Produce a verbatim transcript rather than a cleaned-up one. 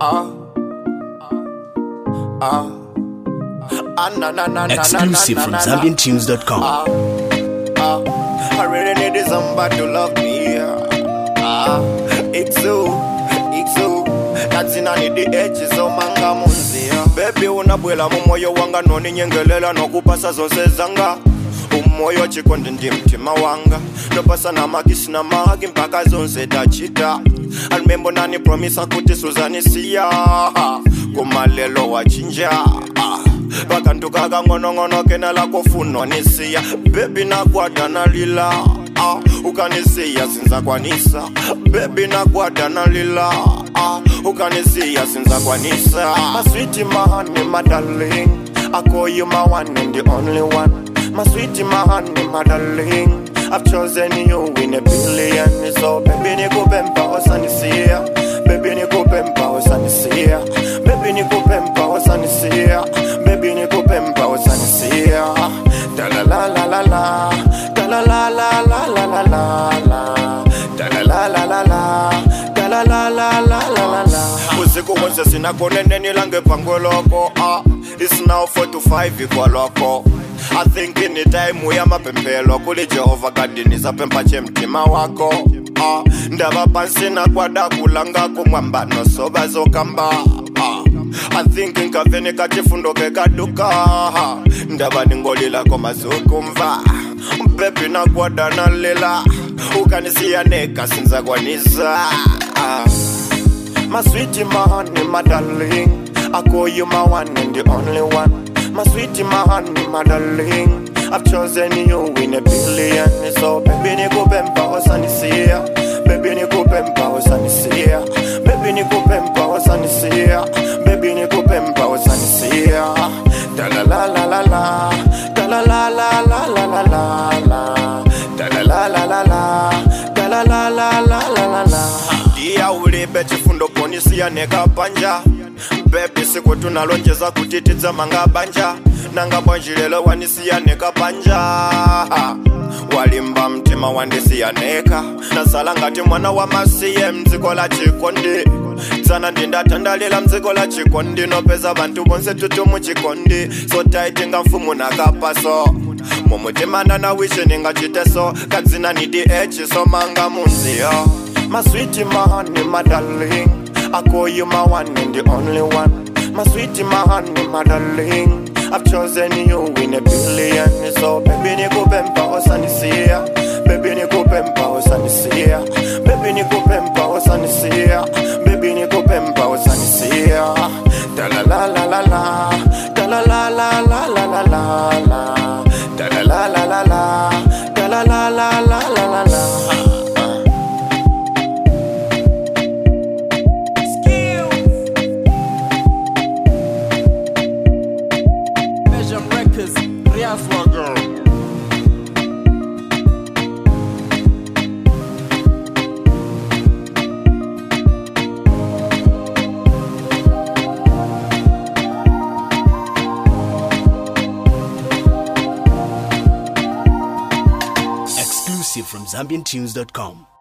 Ah, ah, na na na na. Exclusive from Zambian Tunes dot com. Ah, ah, I really need somebody to love me. Ah, it's so, it's so. That's in any the edges of manga munzia. Baby unabwela mu moyo wanga noni nyengelela nokupasa zose zanga. Umoyo chikondi ndi mtima wanga. Nopasa na makisi na magi mpaka zonse tachita. Almembo nani promisa kuti Suzani siya. Kumalelo wachinja. Bakantu kaka ngono ngono kena la kofuno nisiya. Baby na kwada na lila. Ukanisiya sinza kwanisa. Baby na kwada na lila. Ukanisiya sinza kwanisa. My sweetie, my honey, my darling, I call you my one and the only one. My sweetie, my honey, my darling, I've chosen you in a billion. So baby ni kupempa wasanisia. Baby ni kupempa wasanisia. Baby ni kupempa wasanisia. Baby ni kupempa wasanisia. Da la la la la la. Da la la la la la la la. Da la la la la la. Da la la la la la la. Usiku wonse sinakone neni lange pango loko. Ah, it's now four to five ikwa loko. I think in the time we are mapempelo kuli Jehova kadini za pempa chemtima wako. Ah, ndaba pansi na kwada kulanga kumwamba no soba zokamba. Ah, I think in kavene kachifundo ke kaduka. Ah, ndaba ningolila koma zokumva. Baby na kwada na lela. Ukanisiya neka sinza kwanisa. Ah, my sweetie, my honey, my darling, I call you my one and the only one. My sweetie, my honey, my darling, I've chosen you in a billion. So baby ni kupempa wasanisia. Baby ni kupempa wasanisia. Baby ni kupempa wasanisia. Baby ni kupempa wasanisia. Da la la la la la. Da la la la la la la la. Da la la la la la. Da la la la la la la. Dia ulibe chifundo ponisia neka panja. Baby siku tunalonjeza kutitiza manga banja. Nanga banjilelo wanisiya neka panja. Walimba mtima wandisiya neka. Nasala ngati mwana wa masiye mziko la chikondi. Tsana ndinda tandalila mziko la chikondi. Nopeza bantu bonse tutu muchikondi. So tight nga mfumu nakapaso. Mumutima nana wishi ninga chiteso. Kadzina nidi echi so manga munzio. My sweetie, my honey, my darling, I call you my one and the only one. My sweetie, my honey, my darling, I've chosen you in a billion. So baby ni kupempa wasanisia. Baby ni kupempa wasanisia. Baby ni kupempa wasanisia. Baby ni kupempa wasanisia. Da la la la la la. Da la la la la la la la. Da la la la la la. Da la la la la la la. Exclusive from Zambian Tunes dot com.